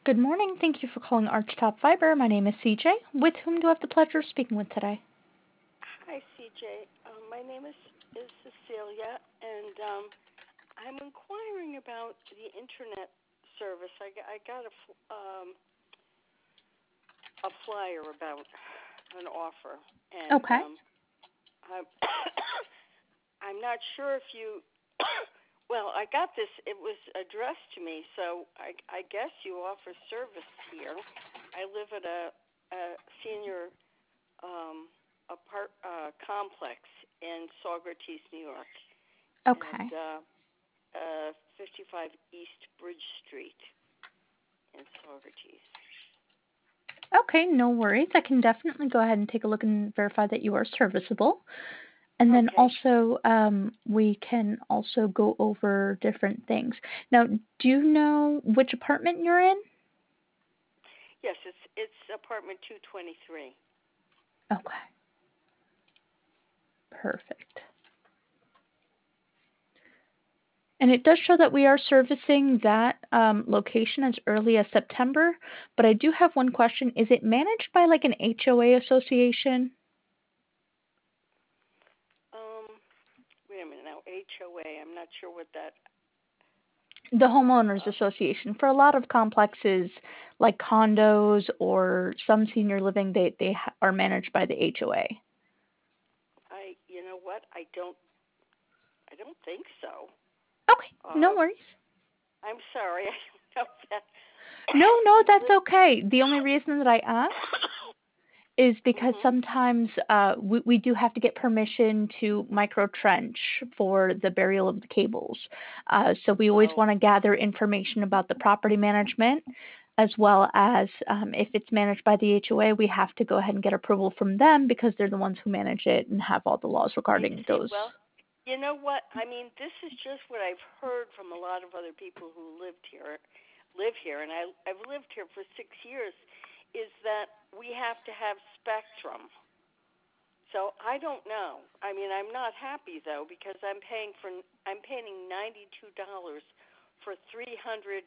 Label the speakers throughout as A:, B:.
A: Good morning. Thank you for calling Archtop Fiber. My name is CJ. With whom do I have the pleasure of speaking with today?
B: Hi, CJ. My name is Cecilia, and I'm inquiring about the internet service. I got a flyer about an offer, and
A: Okay.
B: I'm I'm not sure if you. Well, I got this. It was addressed to me, so I guess you offer service here. I live at a senior complex in Saugerties, New York, and
A: Okay.
B: 55 East Bridge Street in Saugerties.
A: Okay, no worries. I can definitely go ahead and take a look and verify that you are serviceable. And then
B: Okay.
A: also, we can also go over different things. Now, do you know which apartment you're in?
B: Yes, it's apartment 223.
A: Okay, perfect. And it does show that we are servicing that location as early as September, but I do have one question. Is it managed by like an HOA association?
B: Wait a minute now. HOA. I'm not sure what that.
A: The homeowners association. For a lot of complexes like condos or some senior living, they are managed by the HOA.
B: You know what? I don't think so.
A: Okay, no
B: Uh,
A: worries.
B: I'm sorry. I don't know that.
A: No, that's okay. The only reason that I ask is because
B: Mhm.
A: sometimes we do have to get permission to micro trench for the burial of the cables. So we always
B: Oh.
A: want to gather information about the property management, as well as if it's managed by the HOA, we have to go ahead and get approval from them because they're the ones who manage it and have all the laws
B: I
A: regarding
B: see.
A: those.
B: Well, you know what? I mean, this is just what I've heard from a lot of other people who live here, and I've lived here for 6 years. Is that we have to have Spectrum. So I don't know. I mean, I'm not happy though because I'm paying $92 for 300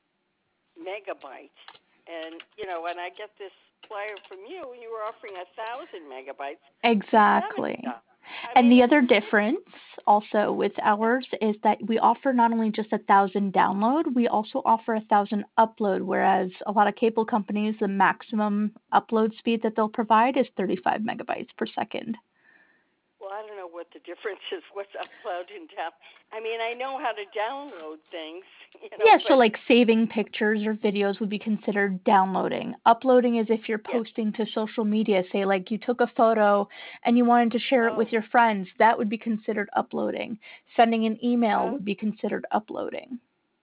B: megabytes, and and I get this flyer from you, and you were offering 1,000 megabytes for
A: Exactly.
B: $70. I
A: And
B: mean,
A: the
B: it's
A: other
B: just
A: difference also with ours is that we offer not only just 1,000 download, we also offer 1,000 upload, whereas a lot of cable companies, the maximum upload speed that they'll provide is 35 megabytes per second.
B: well, I don't know what the difference is. What's upload and down? I mean, I know how to download things,
A: Yeah, so
B: but
A: like saving pictures or videos would be considered downloading. Uploading is if you're
B: yes.
A: posting to social media, say like you took a photo and you wanted to share it with
B: Oh,
A: your friends, that would be considered uploading. Sending an email
B: oh,
A: would be considered uploading.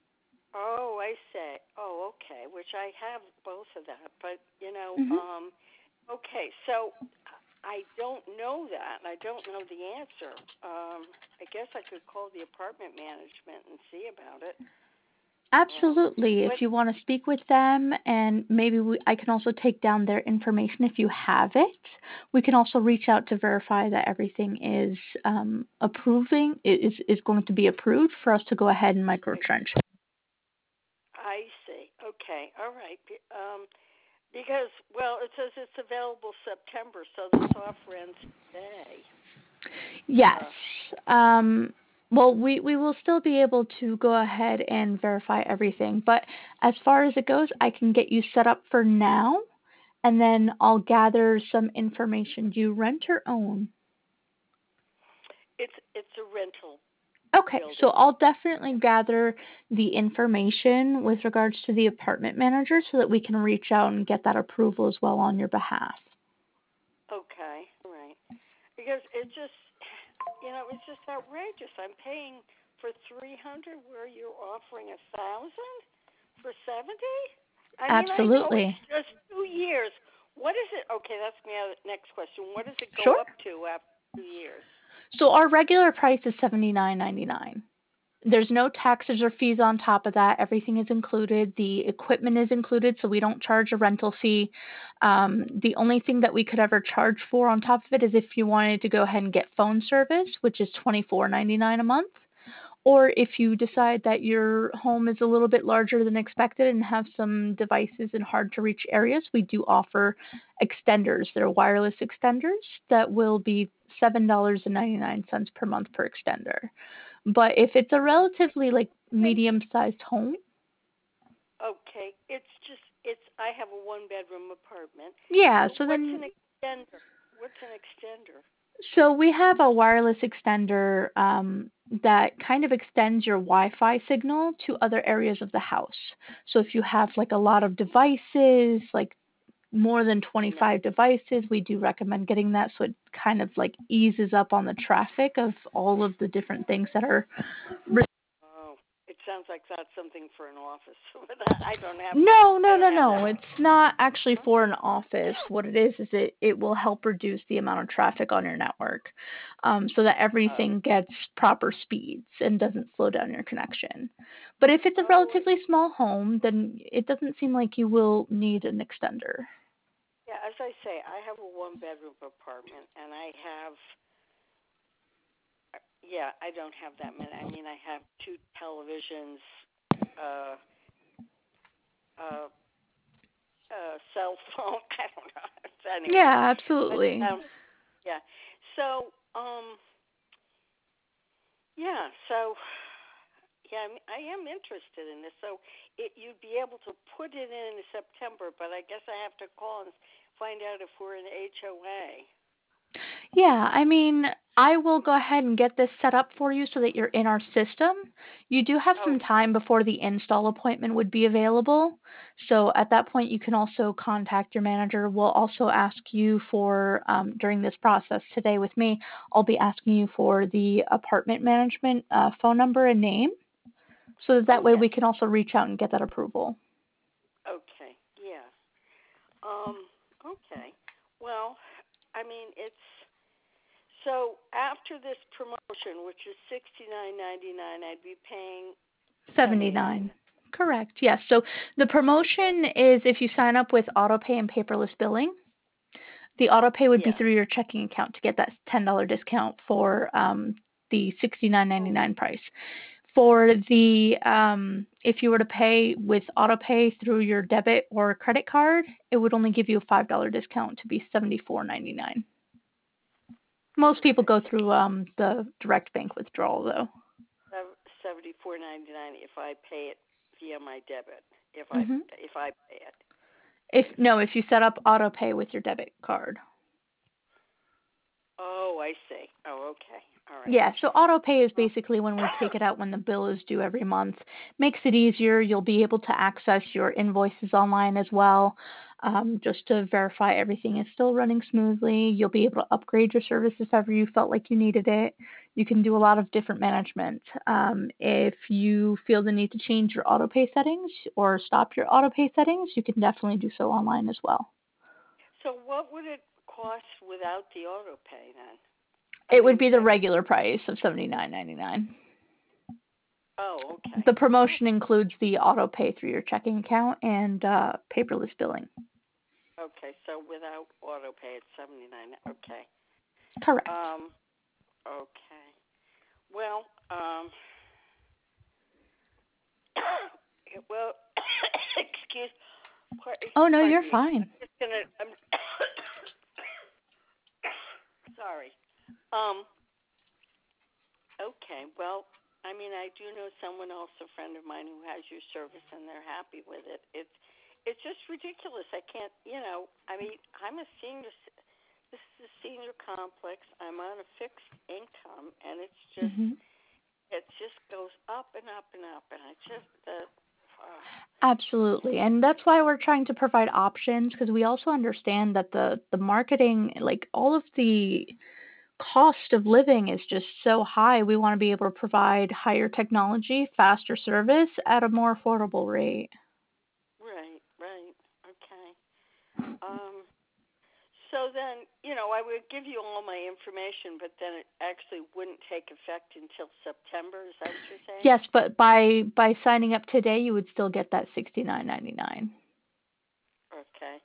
B: oh, I say. Oh, okay. Which I have both of that, but
A: Hmm.
B: okay. So I don't know that, and I don't know the answer. I guess I could call the apartment management and see about it.
A: Absolutely.
B: But
A: If you want to speak with them, and maybe I can also take down their information if you have it. We can also reach out to verify that everything is is going to be approved for us to go ahead and microtrench.
B: I see. Okay. All right. Because it says it's available September, so this offer ends today.
A: Yes.
B: Uh,
A: Well, we will still be able to go ahead and verify everything, but as far as it goes, I can get you set up for now, and then I'll gather some information. Do you rent or own?
B: it's a rental
A: Okay, so
B: building.
A: I'll definitely gather the information with regards to the apartment manager so that we can reach out and get that approval as well on your behalf.
B: Okay. All right. Because it's just outrageous. I'm paying for 300 where you're offering 1,000 for 70. I mean, I know it's
A: Absolutely.
B: just 2 years. What is it? Okay, that's my next question. What does it go
A: Sure.
B: up to after 2 years?
A: So our regular price is $79.99. There's no taxes or fees on top of that. Everything is included. The equipment is included, so we don't charge a rental fee. The only thing that we could ever charge for on top of it is if you wanted to go ahead and get phone service, which is $24.99 a month, Or if you decide that your home is a little bit larger than expected and have some devices in hard to reach areas, we do offer extenders. They're wireless extenders that will be $7.99 per month per extender. But if it's a relatively like medium-sized home,
B: Okay, it's. I have a one-bedroom apartment.
A: yeah,
B: So
A: so
B: what's
A: then
B: an extender? What's an extender?
A: so we have a wireless extender that kind of extends your Wi-Fi signal to other areas of the house. So if you have like a lot of devices, like more than
B: I know.
A: 25 devices, we do recommend getting that so it kind of like eases up on the traffic of all of the different things that are.
B: Oh, it sounds like that's something for an office. But I don't have.
A: No,
B: I
A: no,
B: don't
A: no,
B: have
A: no.
B: that.
A: It's not actually for an office. What it is it will help reduce the amount of traffic on your network, so that
B: Oh.
A: everything gets proper speeds and doesn't slow down your connection. But if it's a
B: Oh.
A: relatively small home, then it doesn't seem like you will need an extender.
B: Yeah. As I say, I have a one-bedroom apartment, and I have. Yeah, I don't have that many. I mean, I have two televisions, uh, uh, cell phone. I don't know. Anyway,
A: Yeah,
B: but
A: absolutely.
B: yeah. So, yeah. So, yeah, I am interested in this. So, you'd be able to put it in September, but I guess I have to call and find out if we're in HOA.
A: Yeah, I mean, I will go ahead and get this set up for you so that you're in our system. You do have some
B: Okay.
A: time before the install appointment would be available. So at that point, you can also contact your manager. We'll also ask you for, during this process today with me, I'll be asking you for the apartment management phone number and name so that,
B: Oh
A: that way
B: yes.
A: we can also reach out and get that approval.
B: Okay. Yeah. Okay. Well, I mean, it's so after this promotion, which is $69.99, I'd be paying 79.
A: 79. Correct. Yes. So the promotion is if you sign up with autopay and paperless billing. The auto pay would be
B: Yeah.
A: through your checking account to get that $10 discount for the
B: Oh,
A: $69.99 price. For the if you were to pay with auto pay through your debit or credit card, it would only give you a $5 discount to be $74.99. Most people
B: okay.
A: go through the direct bank withdrawal though.
B: 74.99 if I pay it via my debit. If I
A: hmm
B: if I pay it.
A: if you set up auto pay with your debit card.
B: Oh, I see. Oh, okay. All right.
A: Yeah, so auto pay is
B: Uh,
A: basically when we take it out when the bill is due every month. Makes it easier. You'll be able to access your invoices online as well, just to verify everything is still running smoothly. You'll be able to upgrade your service if ever you felt like you needed it. You can do a lot of different management. If you feel the need to change your auto pay settings or stop your auto pay settings, you can definitely do so online as well.
B: so what would it cost without the auto pay then? I
A: It would
B: mean,
A: be the regular price of $79.99.
B: oh, okay.
A: The
B: Oh,
A: promotion includes the auto pay through your checking account and paperless billing.
B: okay. So without auto pay, it's 79. Okay.
A: Correct.
B: Um. Okay. Well. Well. excuse.
A: Oh no, you're
B: Pardon me.
A: fine.
B: I'm just gonna. I'm. sorry. Um. Okay. Well. I mean, I do know someone else, a friend of mine, who has your service, and they're happy with it. It's just ridiculous. I can't. I mean, I'm a senior. This is a senior complex. I'm on a fixed income, and
A: hmm
B: it just goes up and up and up, and I just
A: Absolutely. And that's why we're trying to provide options because we also understand that the marketing, like all of the cost of living is just so high. We want to be able to provide higher technology, faster service at a more affordable rate.
B: right, right, okay. Um, so then, I would give you all my information, but then it actually wouldn't take effect until September. Is that what you're saying?
A: Yes, but by signing up today, you would still get that 69.99.
B: Okay.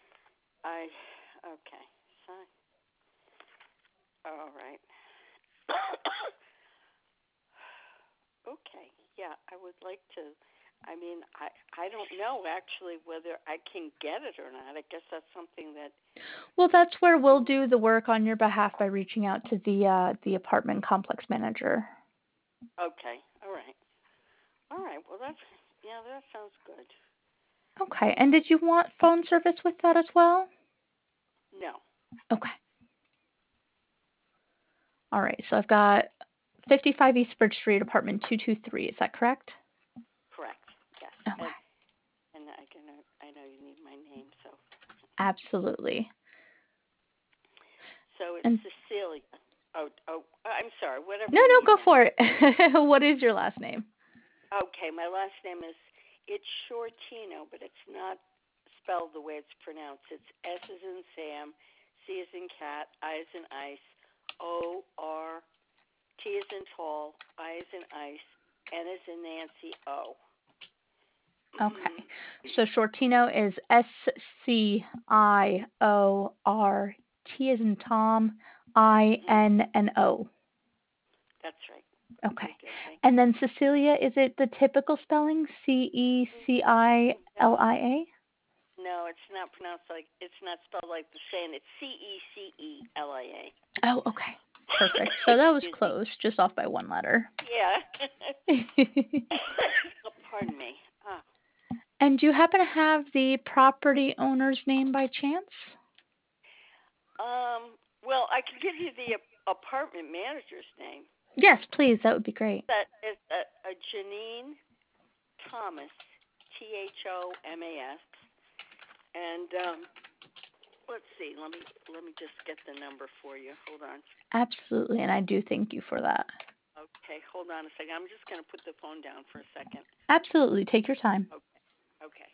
B: Okay. So, all right. Okay. Yeah, I would like to. I mean, I don't know actually whether I can get it or not. I guess that's something that.
A: Well, that's where we'll do the work on your behalf by reaching out to the apartment complex manager.
B: Okay. All right. All right. Well, that's yeah, that sounds good.
A: Okay. And did you want phone service with that as well?
B: No.
A: Okay. All right. So I've got 55 East Bridge Street, apartment 223. Is that correct?
B: Correct. Yes.
A: Okay.
B: And I know you need my name, so
A: Absolutely.
B: it's
A: And
B: Cecilia. I'm sorry. Whatever
A: no,
B: you
A: no,
B: need
A: go
B: now.
A: for it. What is your last name?
B: Okay, my last name is it's Shortino, but it's not spelled the way it's pronounced. It's S as in Sam, C as in cat, I as in ice, T as in tall, I as in ice, N as in Nancy, O.
A: Okay. So Shortino is Scior, T as in Tom, Inno.
B: That's right.
A: Okay.
B: Very good. Thank
A: And then Cecilia, is it the typical spelling?
B: you.
A: Cecilia?
B: No, it's not pronounced like it's not spelled like the saying. It's Celia.
A: Oh, okay. Perfect. So that was
B: Excuse me.
A: close, just off by one letter.
B: Yeah. Oh, pardon me.
A: And do you happen to have the property owner's name by chance?
B: Well, I can give you the apartment manager's name.
A: Yes, please. That would be great.
B: That is a Janine Thomas, Thomas, and let's see. Let me just get the number for you. Hold on.
A: Absolutely. And I do thank you for that.
B: Okay, hold on a second. I'm just going to put the phone down for a second.
A: Absolutely. Take your time.
B: Okay. Okay.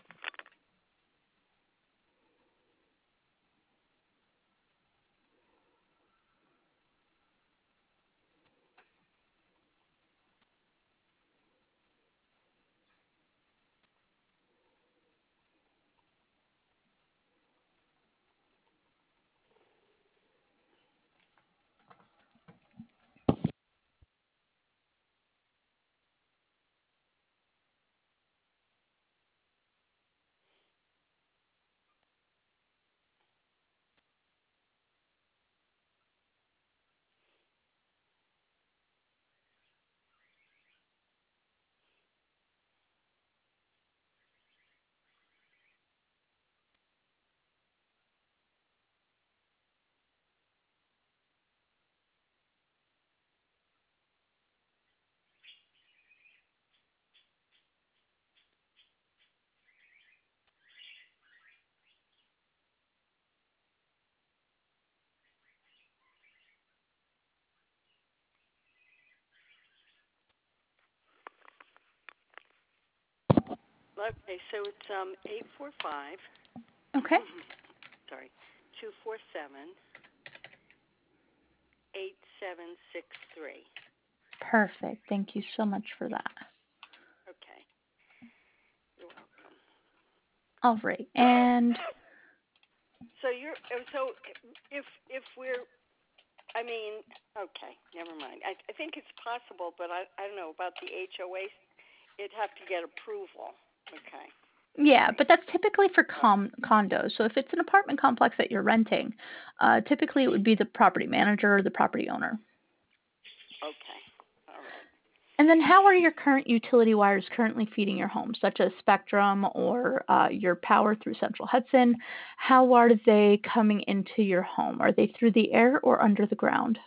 B: Okay, so it's 845
A: Okay.
B: sorry, 247-8763.
A: Perfect. Thank you so much for that.
B: Okay. You're welcome.
A: All right. And
B: So if we're I mean, okay, never mind. I think it's possible, but I don't know about the HOA. It'd have to get approval. Okay. All
A: yeah,
B: right.
A: but that's typically for condos. So if it's an apartment complex that you're renting, typically it would be the property manager or the property owner.
B: Okay. All right.
A: And then how are your current utility wires currently feeding your home, such as Spectrum or your power through Central Hudson? How are they coming into your home? Are they through the air or under the ground?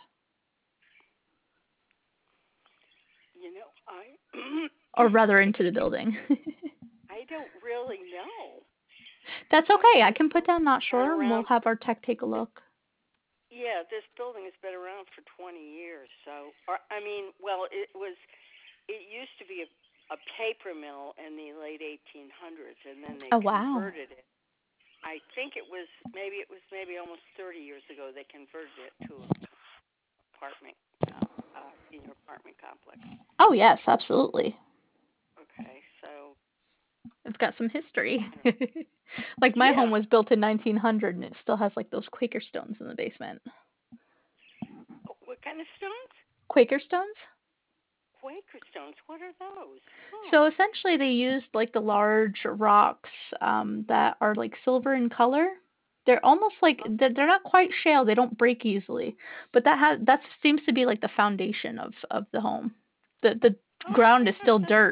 B: I
A: Or rather into the
B: excuse.
A: building?
B: I don't really know.
A: That's okay. I
B: This
A: can put down not
B: been
A: sure and we'll
B: around.
A: have our tech take a look.
B: Yeah, this building has been around for 20 years. So, or I mean, well, it was. It used to be a paper mill in the late 1800s, and then they
A: Oh, wow.
B: converted it. I think it was maybe almost 30 years ago they converted it to an apartment, senior apartment complex.
A: Oh, yes, absolutely.
B: Okay, so
A: It's got some history.
B: I don't,
A: Like my home
B: yeah.
A: was built in 1900 and it still has like those Quaker stones in the basement.
B: What kind of stones?
A: Quaker stones?
B: Quaker stones. What are those?
A: So essentially, they used like the large rocks that are like silver in color. They're almost like
B: Oh,
A: they're not quite shale. They don't break easily, but that seems to be like the foundation of the home. The
B: oh
A: ground
B: my
A: is
B: gosh,
A: still dirt.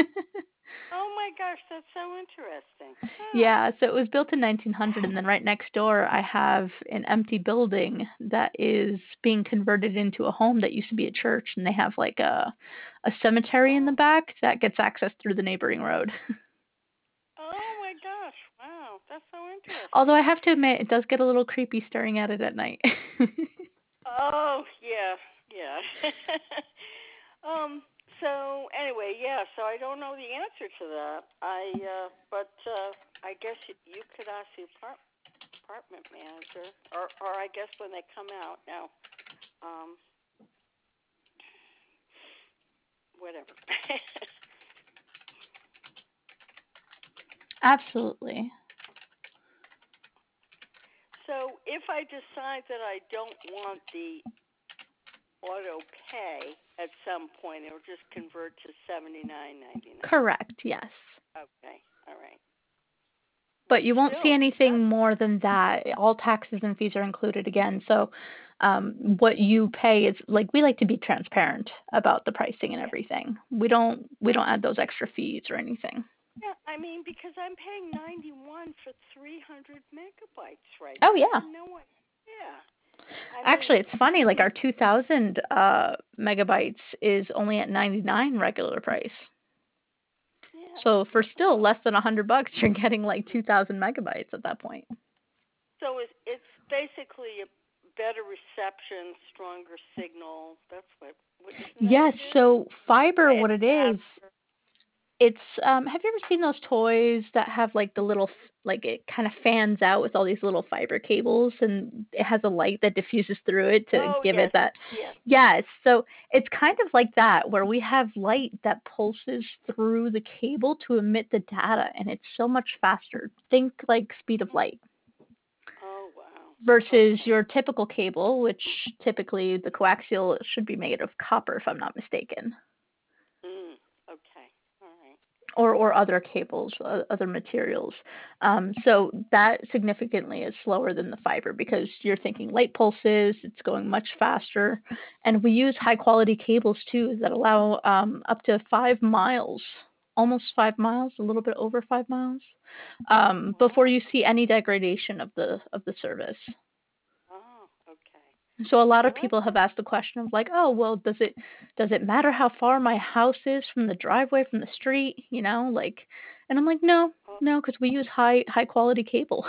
B: that's so interesting. Huh.
A: Yeah, so it was built in 1900, and then right next door I have an empty building that is being converted into a home that used to be a church, and they have like a cemetery in the
B: Oh,
A: back that gets access through the neighboring road.
B: oh my gosh. Wow, that's so
A: Although
B: interesting.
A: I have to admit, it does get a little creepy staring at it at night.
B: Oh, yeah, yeah. um. So anyway, yeah. So I don't know the answer to that. But I guess you could ask the apartment manager, or I guess when they come out now. Um. Whatever.
A: Absolutely.
B: So if I decide that I don't want the auto pay at some point, it'll just convert to $79.99.
A: Correct, yes.
B: Okay, all right.
A: But
B: But
A: you won't see
B: still,
A: anything more than that. All taxes and fees are included again. So what you pay is like we like to be transparent about the pricing and
B: yeah.
A: everything. We don't add those extra fees or anything.
B: Yeah, I mean because I'm paying 91 for 300 megabytes right
A: Oh
B: now. I
A: yeah.
B: had no idea. Yeah. I mean,
A: Actually, it's funny. Like our 2,000 megabytes is only at 99 regular price.
B: yeah.
A: So for still
B: Wow.
A: less than $100, you're getting like 2,000 megabytes at that point.
B: So it's basically a better reception, stronger signal. That's what isn't that
A: Yes.
B: what it is?
A: So fiber, what
B: It's
A: it is,
B: faster.
A: it's have you ever seen those toys that have like the little like it kind of fans out with all these little fiber cables and it has a light that diffuses through it to
B: Oh
A: give it
B: yes,
A: that.
B: yes.
A: Yes, so it's kind of like that where we have light that pulses through the cable to emit the data and it's so much faster. Think like speed of light
B: Oh wow.
A: versus
B: Okay.
A: your typical cable, which typically the coaxial should be made of copper if I'm not mistaken.
B: Mm. Okay. All right.
A: Or other cables, other materials. So that significantly is slower than the fiber because you're thinking light pulses, it's going much faster. And we use high quality cables too that allow up to 5 miles, almost 5 miles, a little bit over 5 miles, before
B: Wow.
A: you see any degradation of the service.
B: Oh, okay.
A: So a lot of
B: Well,
A: people have
B: that's
A: asked the question of like, oh, well, does it matter how far my house is from the driveway from the street, like, and I'm like, no,
B: oh,
A: no, because we use high quality cable.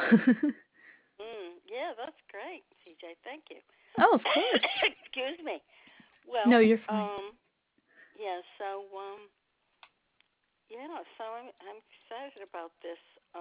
B: yeah, that's great, CJ. Thank you.
A: Oh, of course.
B: Excuse me.
A: No,
B: Well,
A: you're fine.
B: yeah. So, yeah. So I'm excited about this.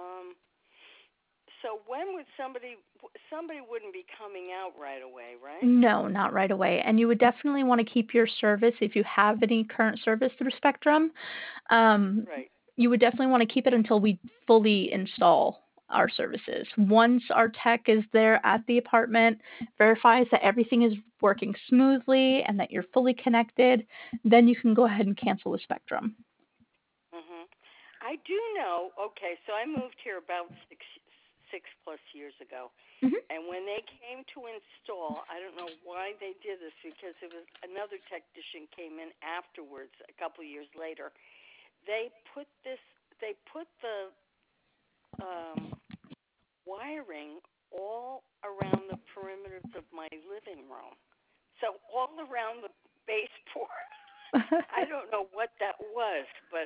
B: So when would somebody wouldn't be coming out right away, right?
A: No, not right away. And you would definitely want to keep your service if you have any current service through Spectrum. Um,
B: Right.
A: you would definitely want to keep it until we fully install our services. Once our tech is there at the apartment, verifies that everything is working smoothly and that you're fully connected, then you can go ahead and cancel the Spectrum.
B: Mhm. I do know. Okay, so I moved here about six plus years ago,
A: Hmm.
B: and when they came to install, I don't know why they did this because it was another technician came in afterwards a couple of years later. They put this. They put the um, wiring all around the perimeters of my living room, so all around the baseboard. I don't know what that was, but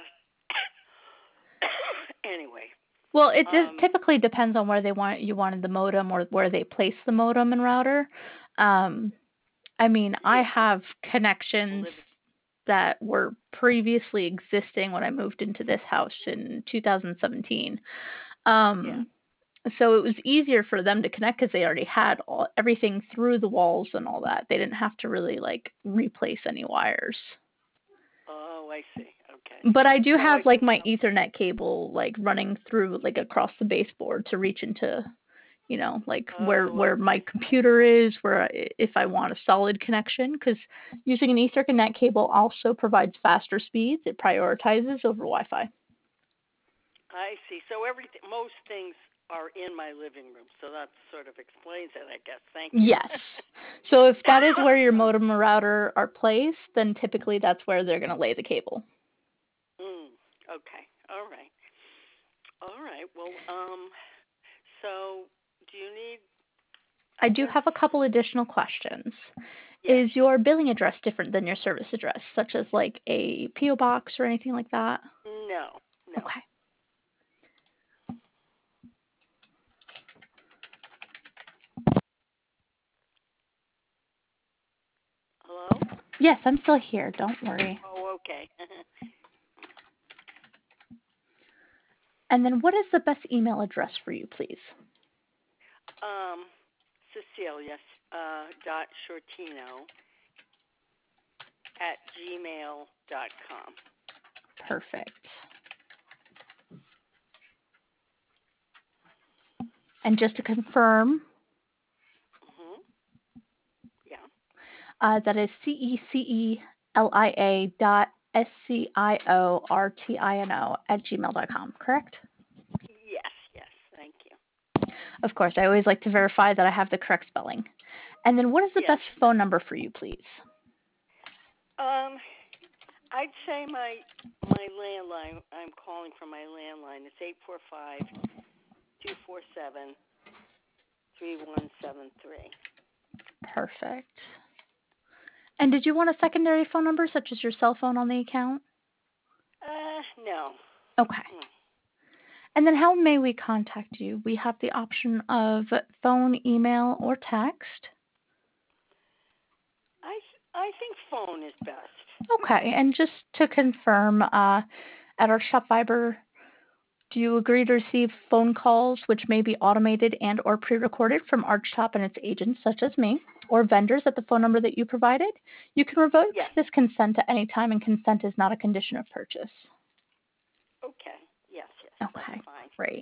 B: anyway,
A: Well, it just
B: um,
A: typically depends on where you wanted the modem or where they place the modem and router. Um, I mean, I
B: yeah,
A: have
B: I'm
A: connections
B: living.
A: that were previously existing when I moved into this house in 2017.
B: Yeah.
A: Um, so it was easier for them to connect because they already had everything through the walls and all that. They didn't have to really like replace any wires.
B: Oh, I see. Okay.
A: But I do
B: So I
A: have like
B: do
A: my
B: know.
A: Ethernet cable like running through like across the baseboard to reach into like
B: Oh,
A: where my
B: okay.
A: computer is, if I want a solid connection, because using an Ethernet cable also provides faster speeds. It prioritizes over Wi-Fi.
B: I see. So most things are in my living room, so that sort of explains it, I guess. Thank you.
A: Yes. So if that is where your modem or router are placed, then typically that's where they're going to lay the cable.
B: Okay. All right. All right. Well, so do you need?
A: I
B: I
A: do
B: guess
A: have a couple additional questions.
B: yes.
A: Is your billing address different than your service address, such as like a PO box or anything like that?
B: No. No.
A: Okay.
B: Hello.
A: Yes, I'm still here. Don't worry.
B: Oh, okay.
A: And then what is the best email address for you, please?
B: Cecilia dot Shortino at gmail.com.
A: Perfect. And just to confirm,
B: Yeah.
A: that is CECELIA.SCIORTINO@gmail.com, correct?
B: Yes. Yes. Thank you.
A: Of course, I always like to verify that I have the correct spelling. And then what is the
B: Yes.
A: best phone number for you, please?
B: I'd say my landline. I'm calling from my landline. It's 845-247-3173.
A: Perfect. And did you want a secondary phone number, such as your cell phone on the account?
B: No.
A: Okay. And then how may we contact you? We have the option of phone, email, or text.
B: I think phone is best.
A: Okay, and just to confirm, at our Shop Fiber, do you agree to receive phone calls which may be automated and or pre-recorded from ArchTop and its agents, such as me, or vendors at the phone number that you provided? You can revoke
B: Yes.
A: this consent at any time, and consent is not a condition of purchase.
B: Okay. Yes. Yes. That's
A: Okay,
B: fine.
A: great.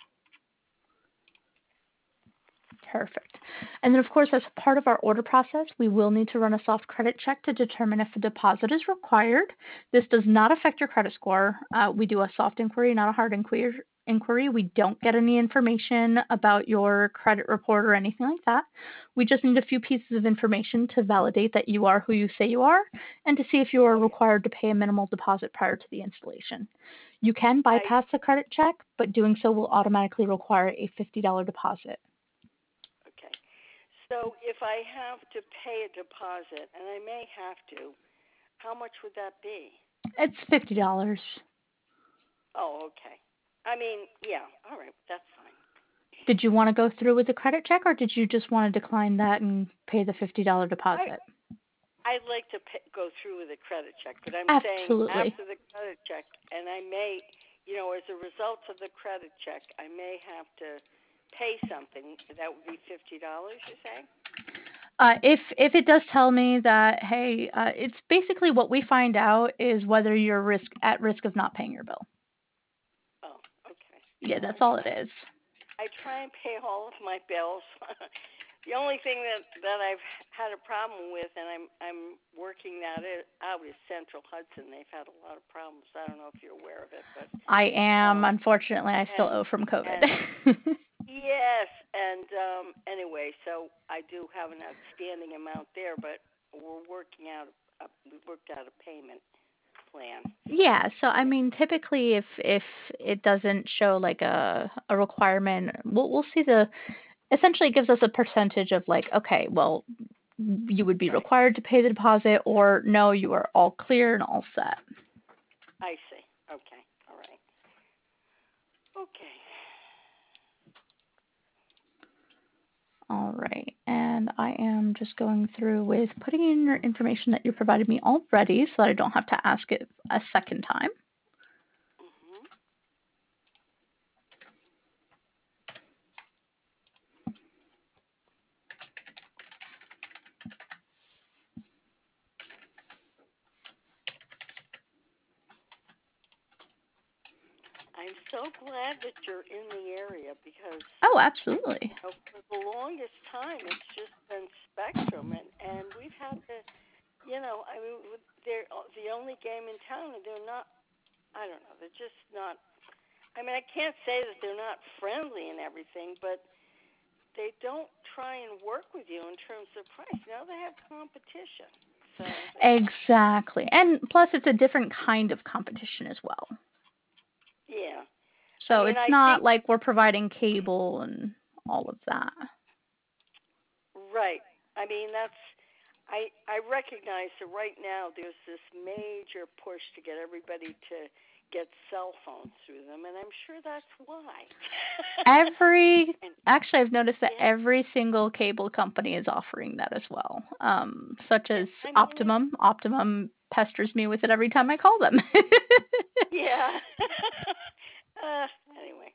A: Perfect. And then, of course, as part of our order process, we will need to run a soft credit check to determine if a deposit is required. This does not affect your credit score. We do a soft inquiry, not a hard inquiry. We don't get any information about your credit report or anything like that. We just need a few pieces of information to validate that you are who you say you are and to see if you are required to pay a minimal deposit prior to the installation. You can bypass the credit check, but doing so will automatically require a $50 deposit.
B: Okay. So if I have to pay a deposit, and I may have to, how much would that be?
A: It's $50.
B: Oh, okay. I mean, yeah. All right. That's fine.
A: Did you want to go through with the credit check, or did you just want to decline that and pay the $50 deposit?
B: I'd like to go through with a credit check, but I'm saying
A: Absolutely.
B: after the credit check, and I may, as a result of the credit check, I may have to pay something. That would be $50. You say?
A: If it does tell me that, hey, it's basically what we find out is whether you're at risk of not paying your bill.
B: Oh, okay.
A: Yeah,
B: Well,
A: that's all it is.
B: I try and pay all of my bills. The only thing that I've had a problem with, and I'm working that out, is Central Hudson. They've had a lot of problems. I don't know if you're aware of it, but
A: I am.
B: um,
A: Unfortunately, I still
B: and
A: owe from COVID.
B: and yes, and anyway, so I do have an outstanding amount there, but we're working out. We worked out a payment plan. So
A: Yeah, so I mean, typically, if it doesn't show like a requirement, we'll see essentially it gives us a percentage of like, okay, well, you would be
B: right,
A: required to pay the deposit, or no, you are all clear and all set.
B: I see. Okay, all right. Okay.
A: All right, and I am just going through with putting in your information that you provided me already so that I don't have to ask it a second time.
B: Mhm. I'm so glad that you're in the area because
A: Oh, absolutely.
B: for the longest time it's just been Spectrum, and we've had to, I mean, they're the only game in town, and they're not. I don't know. They're just not. I mean, I can't say that they're not friendly and everything, but they don't try and work with you in terms of price. Now they have competition, so
A: Exactly. And plus, it's a different kind of competition as well.
B: yeah. I
A: So
B: mean,
A: it's
B: I
A: not
B: think
A: like we're providing cable and all of that.
B: right. I mean, I recognize that right now there's this major push to get everybody to get cell phones through them, and I'm sure that's why. And
A: Actually, I've noticed that
B: yeah,
A: every single cable company is offering that as well. Such
B: yeah.
A: as
B: I mean, it's
A: Optimum. Optimum pesters me with it every time I call them.
B: yeah. Anyway,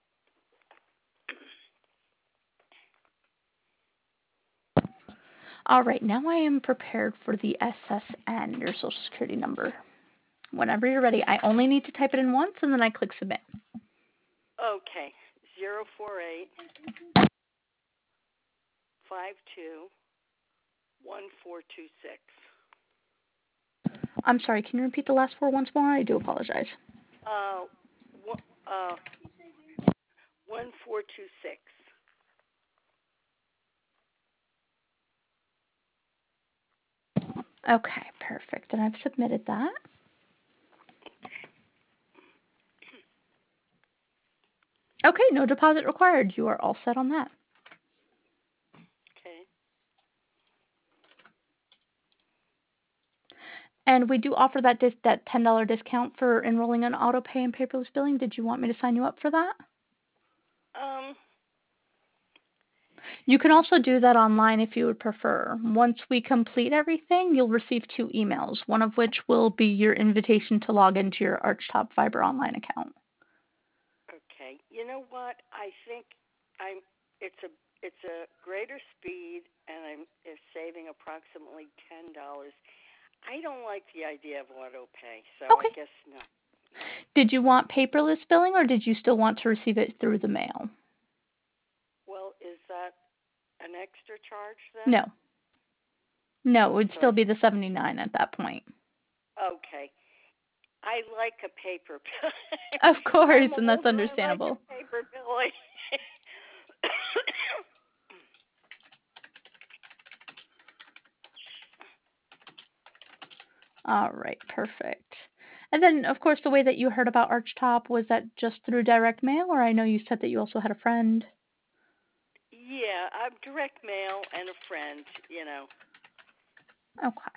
A: All right, now I am prepared for the SSN, your social security number. Whenever you're ready, I only need to type it in once and then I click submit.
B: okay. 048 52 1426.
A: I'm sorry, can you repeat the last four once more? I do apologize.
B: Uh, 1426.
A: Okay, perfect. And I've submitted that. Okay, no deposit required. You are all set on that.
B: Okay.
A: And we do offer that that $10 discount for enrolling in auto pay and paperless billing. Did you want me to sign you up for that?
B: Um,
A: You can also do that online if you would prefer. Once we complete everything, you'll receive 2 emails, one of which will be your invitation to log into your Archtop Fiber Online account.
B: okay. You know what? I think I'm. It's a greater speed, and I'm is saving approximately $10. I don't like the idea of auto pay, so I
A: Okay.
B: guess no.
A: Did you want paperless billing or did you still want to receive it through the mail?
B: Well, is that an extra charge then?
A: No. No, it would
B: So
A: still be the 79 at that point.
B: okay. I like a paper bill.
A: Of course,
B: I'm
A: and that's
B: older. I like a
A: understandable.
B: paper bill.
A: All right, perfect. And then, of course, the way that you heard about Archtop, was that just through direct mail, or I know you said that you also had a friend?
B: Yeah, I'm direct mail and a friend.
A: Okay.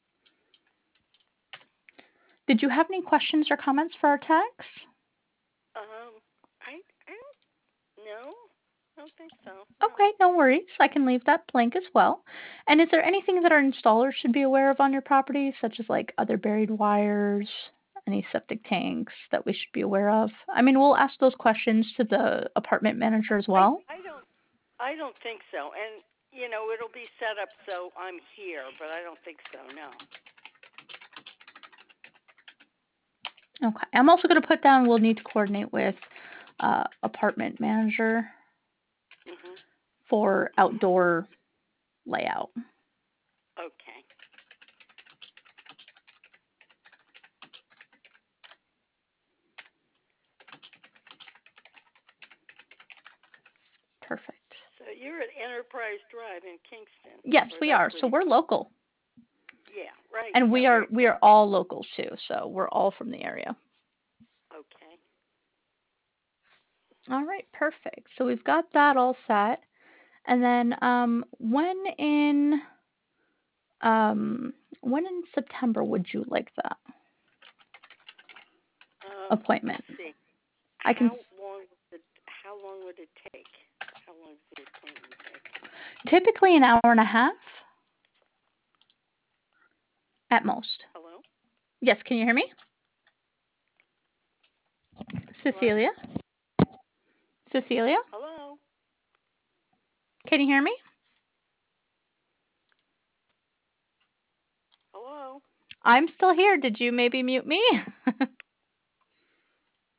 A: Did you have any questions or comments for our text?
B: I don't know. I don't think so. No.
A: Okay, no worries. I can leave that blank as well. And is there anything that our installers should be aware of on your property, such as like other buried wires, any septic tanks that we should be aware of? I mean, we'll ask those questions to the apartment manager as
B: I
A: well.
B: I don't I don't think so. And it'll be set up so I'm here, but I don't think so. No.
A: Okay. I'm also going to put down we'll need to coordinate with apartment manager
B: Mhm.
A: for outdoor layout.
B: Okay.
A: Perfect.
B: So you're at Enterprise Drive in Kingston,
A: Yes,
B: or
A: we
B: that's
A: are.
B: where
A: So
B: you
A: we're local.
B: Yeah, right.
A: And
B: Yeah,
A: we are
B: very
A: we
B: close.
A: are all locals too, so we're all from the area.
B: Okay.
A: All right, perfect. So we've got that all set. And then um when in September would you like that appointment?
B: Let's see.
A: I can
B: How long would it take? How long does the appointment take?
A: typically an hour and a half at most.
B: Hello?
A: Yes, can you hear me?
B: Hello?
A: Cecilia? Cecilia?
B: Hello?
A: Can you hear me?
B: Hello?
A: I'm still here. Did you maybe mute me?